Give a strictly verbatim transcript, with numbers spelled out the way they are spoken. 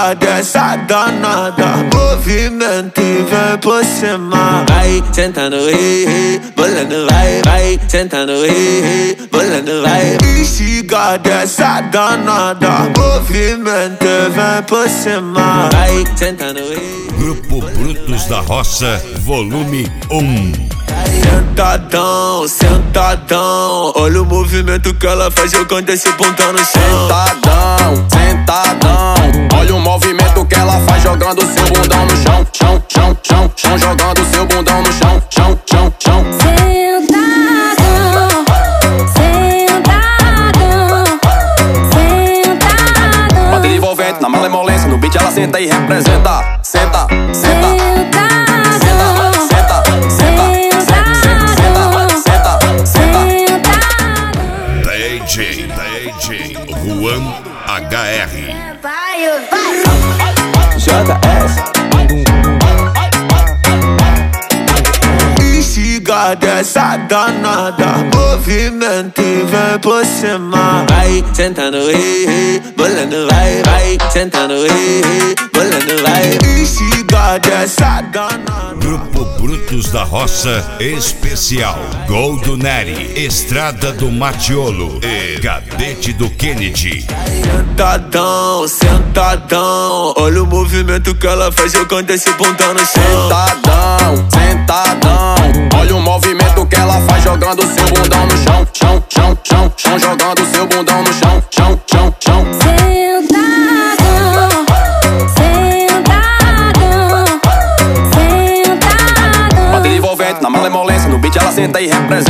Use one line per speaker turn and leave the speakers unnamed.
dessa danada, movimento e vem por cima. Vai sentando, ei, ei, bolando, vai, vai sentando, ei, ei, bolando, vai. Instiga dessa danada, movimento e vem por cima. Vai sentando, ei.
Grupo Brutos da Roça, volume um.
Sentadão, sentadão, olha o movimento que ela faz jogando esse bundão no chão.
Sentadão, sentadão, olha o movimento que ela faz jogando seu bundão no chão. Chão, chão, chão, chão, jogando seu bundão no chão. Chão, chão, chão.
Sentadão, sentadão, sentadão.
Bota envolvente na malemolência, no beat ela senta e representa. Senta, senta.
D J, D J Juan H R.
J S Instiga dessa danada, movimento e vem por cima. Vai sentando, ei, ei, bolando, vai, vai sentando, ei, ei, bolando, vai. Instiga dessa danada.
Grupo Brutos da Roça Especial, Gol do Nery, Estrada do Matiolo e Cadete do Kennedy.
Sentadão, sentadão, olha o movimento que ela faz jogando esse bundão no chão.
Sentadão, sentadão, olha o movimento que ela faz jogando seu bundão no chão. Chão, chão, chão, chão, jogando seu bundão no chão. Chão, chão, chão.
Sentadão, sentadão, sentadão.
Bota envolvente na malemolência, no beat ela senta e representa.